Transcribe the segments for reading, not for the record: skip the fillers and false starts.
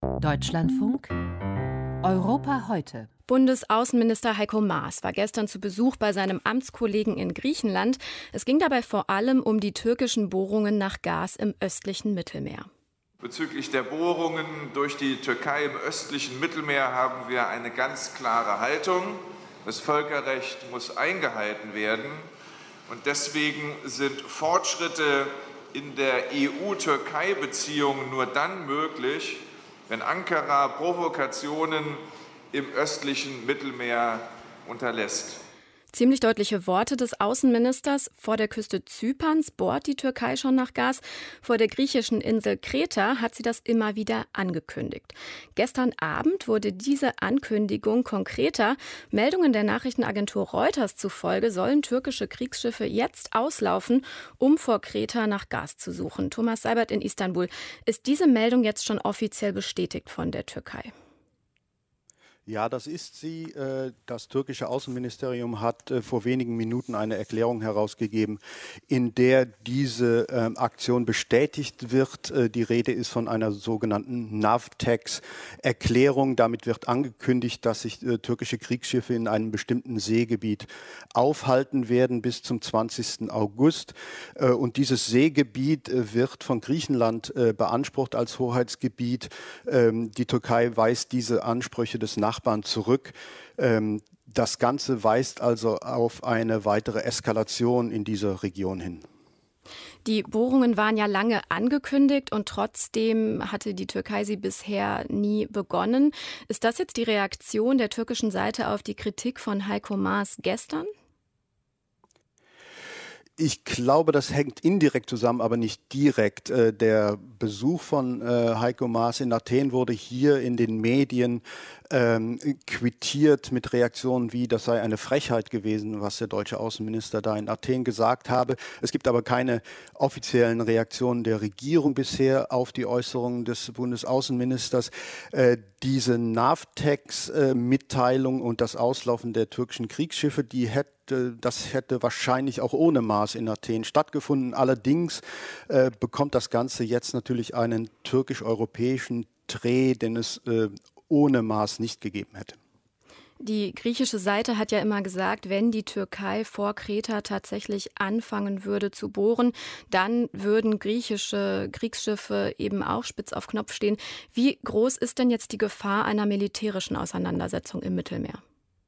Deutschlandfunk Europa heute. Bundesaußenminister Heiko Maas war gestern zu Besuch bei seinem Amtskollegen in Griechenland. Es ging dabei vor allem um die türkischen Bohrungen nach Gas im östlichen Mittelmeer. Bezüglich der Bohrungen durch die Türkei im östlichen Mittelmeer haben wir eine ganz klare Haltung. Das Völkerrecht muss eingehalten werden. Und deswegen sind Fortschritte in der EU-Türkei-Beziehung nur dann möglich, wenn Ankara Provokationen im östlichen Mittelmeer unterlässt. Ziemlich deutliche Worte des Außenministers. Vor der Küste Zyperns bohrt die Türkei schon nach Gas. Vor der griechischen Insel Kreta hat sie das immer wieder angekündigt. Gestern Abend wurde diese Ankündigung konkreter. Meldungen der Nachrichtenagentur Reuters zufolge sollen türkische Kriegsschiffe jetzt auslaufen, um vor Kreta nach Gas zu suchen. Thomas Seibert in Istanbul. Ist diese Meldung jetzt schon offiziell bestätigt von der Türkei? Ja, das ist sie. Das türkische Außenministerium hat vor wenigen Minuten eine Erklärung herausgegeben, in der diese Aktion bestätigt wird. Die Rede ist von einer sogenannten Navtex-Erklärung. Damit wird angekündigt, dass sich türkische Kriegsschiffe in einem bestimmten Seegebiet aufhalten werden bis zum 20. August. Und dieses Seegebiet wird von Griechenland beansprucht als Hoheitsgebiet. Die Türkei weist diese Ansprüche des Nachbarn zurück. Das Ganze weist also auf eine weitere Eskalation in dieser Region hin. Die Bohrungen waren ja lange angekündigt und trotzdem hatte die Türkei sie bisher nie begonnen. Ist das jetzt die Reaktion der türkischen Seite auf die Kritik von Heiko Maas gestern? Ich glaube, das hängt indirekt zusammen, aber nicht direkt. Der Besuch von Heiko Maas in Athen wurde hier in den Medien quittiert mit Reaktionen wie, das sei eine Frechheit gewesen, was der deutsche Außenminister da in Athen gesagt habe. Es gibt aber keine offiziellen Reaktionen der Regierung bisher auf die Äußerungen des Bundesaußenministers. Diese Navtex-Mitteilung und das Auslaufen der türkischen Kriegsschiffe, das hätte wahrscheinlich auch ohne Maas in Athen stattgefunden. Allerdings bekommt das Ganze jetzt natürlich einen türkisch-europäischen Dreh, den es ohne Maas nicht gegeben hätte. Die griechische Seite hat ja immer gesagt, wenn die Türkei vor Kreta tatsächlich anfangen würde zu bohren, dann würden griechische Kriegsschiffe eben auch spitz auf Knopf stehen. Wie groß ist denn jetzt die Gefahr einer militärischen Auseinandersetzung im Mittelmeer?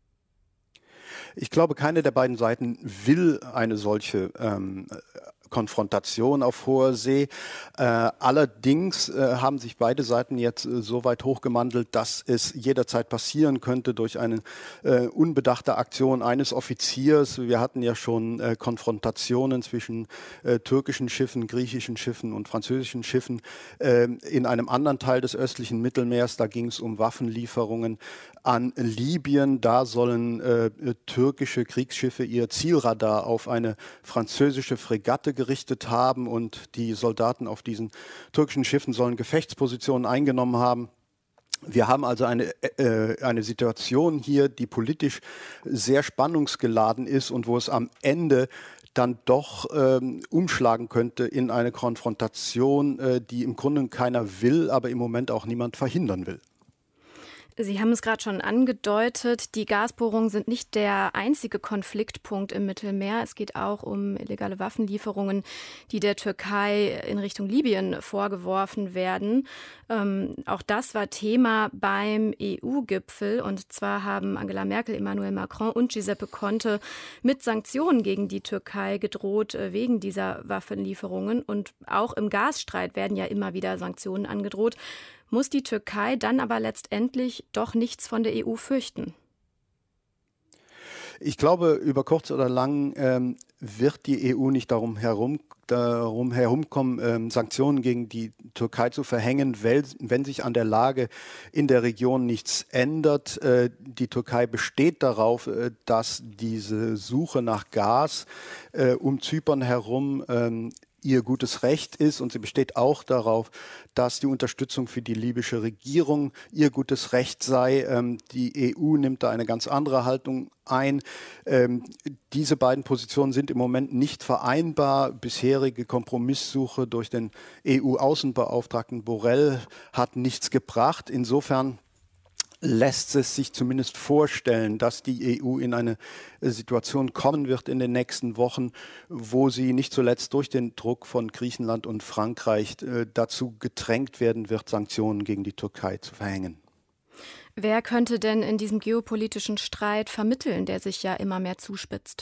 Ich glaube, keine der beiden Seiten will eine solche Konfrontation auf hoher See. Allerdings haben sich beide Seiten jetzt so weit hochgemandelt, dass es jederzeit passieren könnte durch eine unbedachte Aktion eines Offiziers. Wir hatten ja schon Konfrontationen zwischen türkischen Schiffen, griechischen Schiffen und französischen Schiffen in einem anderen Teil des östlichen Mittelmeers. Da ging es um Waffenlieferungen an Libyen. Da sollen türkische Kriegsschiffe ihr Zielradar auf eine französische Fregatte gerichtet haben und die Soldaten auf diesen türkischen Schiffen sollen Gefechtspositionen eingenommen haben. Wir haben also eine Situation hier, die politisch sehr spannungsgeladen ist und wo es am Ende dann doch umschlagen könnte in eine Konfrontation, die im Grunde keiner will, aber im Moment auch niemand verhindern will. Sie haben es gerade schon angedeutet, die Gasbohrungen sind nicht der einzige Konfliktpunkt im Mittelmeer. Es geht auch um illegale Waffenlieferungen, die der Türkei in Richtung Libyen vorgeworfen werden. Auch das war Thema beim EU-Gipfel. Und zwar haben Angela Merkel, Emmanuel Macron und Giuseppe Conte mit Sanktionen gegen die Türkei gedroht wegen dieser Waffenlieferungen. Und auch im Gasstreit werden ja immer wieder Sanktionen angedroht. Muss die Türkei dann aber letztendlich doch nichts von der EU fürchten? Ich glaube, über kurz oder lang wird die EU nicht darum herumkommen, Sanktionen gegen die Türkei zu verhängen, wenn sich an der Lage in der Region nichts ändert. Die Türkei besteht darauf, dass diese Suche nach Gas um Zypern herum ihr gutes Recht ist und sie besteht auch darauf, dass die Unterstützung für die libysche Regierung ihr gutes Recht sei. Die EU nimmt da eine ganz andere Haltung ein. Diese beiden Positionen sind im Moment nicht vereinbar. Bisherige Kompromisssuche durch den EU-Außenbeauftragten Borrell hat nichts gebracht. Insofern lässt es sich zumindest vorstellen, dass die EU in eine Situation kommen wird in den nächsten Wochen, wo sie nicht zuletzt durch den Druck von Griechenland und Frankreich dazu gedrängt werden wird, Sanktionen gegen die Türkei zu verhängen. Wer könnte denn in diesem geopolitischen Streit vermitteln, der sich ja immer mehr zuspitzt?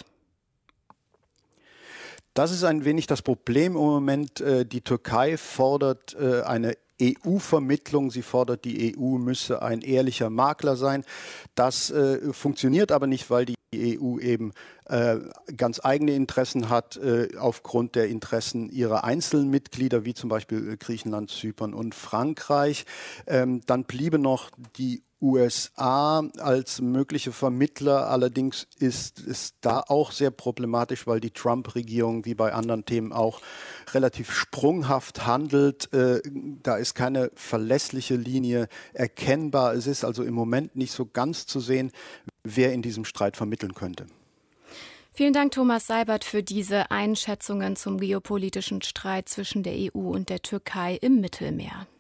Das ist ein wenig das Problem im Moment. Die Türkei fordert eine EU-Vermittlung. Sie fordert, die EU müsse ein ehrlicher Makler sein. Das funktioniert aber nicht, weil die EU eben ganz eigene Interessen hat, aufgrund der Interessen ihrer einzelnen Mitglieder, wie zum Beispiel Griechenland, Zypern und Frankreich. Dann bliebe noch die USA als mögliche Vermittler. Allerdings ist es da auch sehr problematisch, weil die Trump-Regierung wie bei anderen Themen auch relativ sprunghaft handelt. Da ist keine verlässliche Linie erkennbar. Es ist also im Moment nicht so ganz zu sehen, wer in diesem Streit vermitteln könnte. Vielen Dank, Thomas Seibert, für diese Einschätzungen zum geopolitischen Streit zwischen der EU und der Türkei im Mittelmeer.